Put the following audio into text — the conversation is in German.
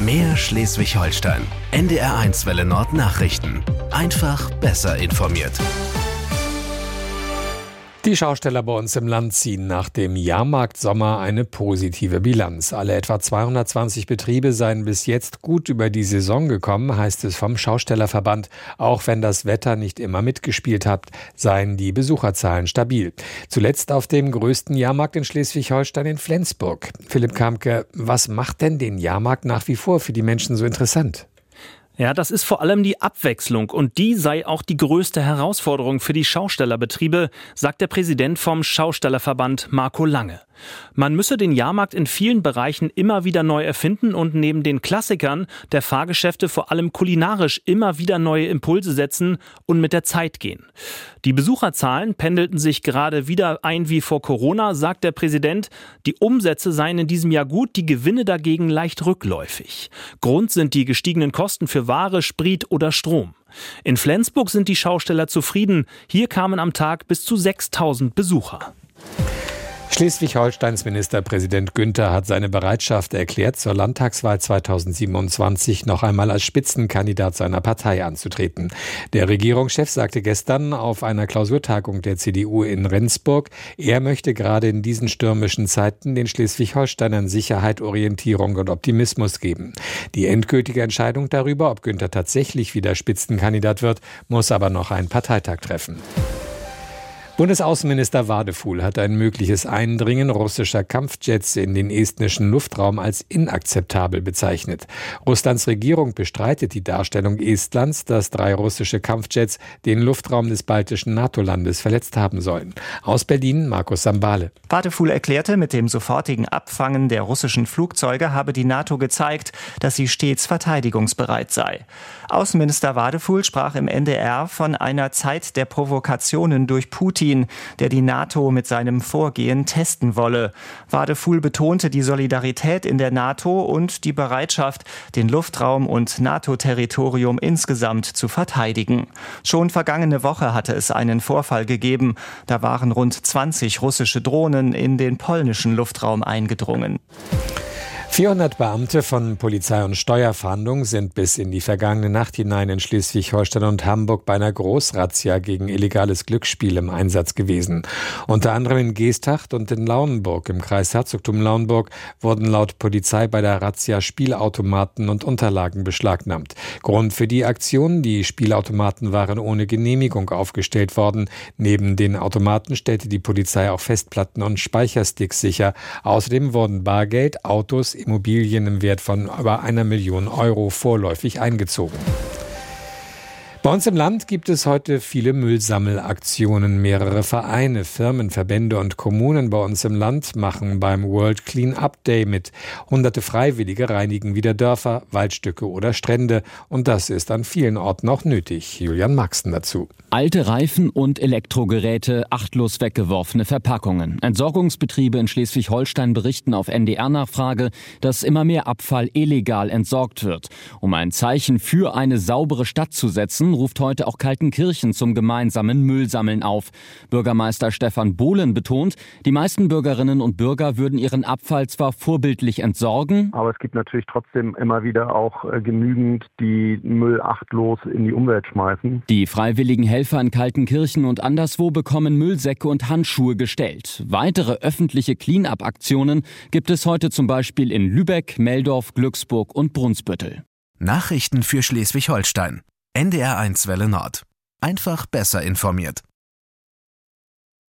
Mehr Schleswig-Holstein. NDR1 Welle Nord Nachrichten. Einfach besser informiert. Die Schausteller bei uns im Land ziehen nach dem Jahrmarktsommer eine positive Bilanz. Alle etwa 220 Betriebe seien bis jetzt gut über die Saison gekommen, heißt es vom Schaustellerverband. Auch wenn das Wetter nicht immer mitgespielt hat, seien die Besucherzahlen stabil. Zuletzt auf dem größten Jahrmarkt in Schleswig-Holstein in Flensburg. Philipp Kamke, was macht denn den Jahrmarkt nach wie vor für die Menschen so interessant? Ja, das ist vor allem die Abwechslung und die sei auch die größte Herausforderung für die Schaustellerbetriebe, sagt der Präsident vom Schaustellerverband Marco Lange. Man müsse den Jahrmarkt in vielen Bereichen immer wieder neu erfinden und neben den Klassikern der Fahrgeschäfte vor allem kulinarisch immer wieder neue Impulse setzen und mit der Zeit gehen. Die Besucherzahlen pendelten sich gerade wieder ein wie vor Corona, sagt der Präsident. Die Umsätze seien in diesem Jahr gut, die Gewinne dagegen leicht rückläufig. Grund sind die gestiegenen Kosten für Ware, Sprit oder Strom. In Flensburg sind die Schausteller zufrieden. Hier kamen am Tag bis zu 6.000 Besucher. Schleswig-Holsteins Ministerpräsident Günther hat seine Bereitschaft erklärt, zur Landtagswahl 2027 noch einmal als Spitzenkandidat seiner Partei anzutreten. Der Regierungschef sagte gestern auf einer Klausurtagung der CDU in Rendsburg, er möchte gerade in diesen stürmischen Zeiten den Schleswig-Holsteinern Sicherheit, Orientierung und Optimismus geben. Die endgültige Entscheidung darüber, ob Günther tatsächlich wieder Spitzenkandidat wird, muss aber noch ein Parteitag treffen. Bundesaußenminister Wadefuhl hat ein mögliches Eindringen russischer Kampfjets in den estnischen Luftraum als inakzeptabel bezeichnet. Russlands Regierung bestreitet die Darstellung Estlands, dass 3 russische Kampfjets den Luftraum des baltischen NATO-Landes verletzt haben sollen. Aus Berlin Markus Sambale. Wadefuhl erklärte, mit dem sofortigen Abfangen der russischen Flugzeuge habe die NATO gezeigt, dass sie stets verteidigungsbereit sei. Außenminister Wadefuhl sprach im NDR von einer Zeit der Provokationen durch Putin, der die NATO mit seinem Vorgehen testen wolle. Wadefuhl betonte die Solidarität in der NATO und die Bereitschaft, den Luftraum und NATO-Territorium insgesamt zu verteidigen. Schon vergangene Woche hatte es einen Vorfall gegeben. Da waren rund 20 russische Drohnen in den polnischen Luftraum eingedrungen. 400 Beamte von Polizei und Steuerfahndung sind bis in die vergangene Nacht hinein in Schleswig-Holstein und Hamburg bei einer Großrazzia gegen illegales Glücksspiel im Einsatz gewesen. Unter anderem in Geesthacht und in Lauenburg im Kreis Herzogtum Lauenburg wurden laut Polizei bei der Razzia Spielautomaten und Unterlagen beschlagnahmt. Grund für die Aktion: die Spielautomaten waren ohne Genehmigung aufgestellt worden. Neben den Automaten stellte die Polizei auch Festplatten und Speichersticks sicher. Außerdem wurden Bargeld, Autos, Immobilien im Wert von über 1 Million Euro vorläufig eingezogen. Bei uns im Land gibt es heute viele Müllsammelaktionen. Mehrere Vereine, Firmen, Verbände und Kommunen bei uns im Land machen beim World Clean Up Day mit. Hunderte Freiwillige reinigen wieder Dörfer, Waldstücke oder Strände. Und das ist an vielen Orten auch nötig. Julian Maxen dazu. Alte Reifen und Elektrogeräte, achtlos weggeworfene Verpackungen. Entsorgungsbetriebe in Schleswig-Holstein berichten auf NDR-Nachfrage, dass immer mehr Abfall illegal entsorgt wird. Um ein Zeichen für eine saubere Stadt zu setzen, ruft heute auch Kaltenkirchen zum gemeinsamen Müllsammeln auf. Bürgermeister Stefan Bohlen betont, die meisten Bürgerinnen und Bürger würden ihren Abfall zwar vorbildlich entsorgen, aber es gibt natürlich trotzdem immer wieder auch genügend, die Müll achtlos in die Umwelt schmeißen. Die freiwilligen Helfer in Kaltenkirchen und anderswo bekommen Müllsäcke und Handschuhe gestellt. Weitere öffentliche Clean-up-Aktionen gibt es heute zum Beispiel in Lübeck, Meldorf, Glücksburg und Brunsbüttel. Nachrichten für Schleswig-Holstein. NDR1 Welle Nord. Einfach besser informiert.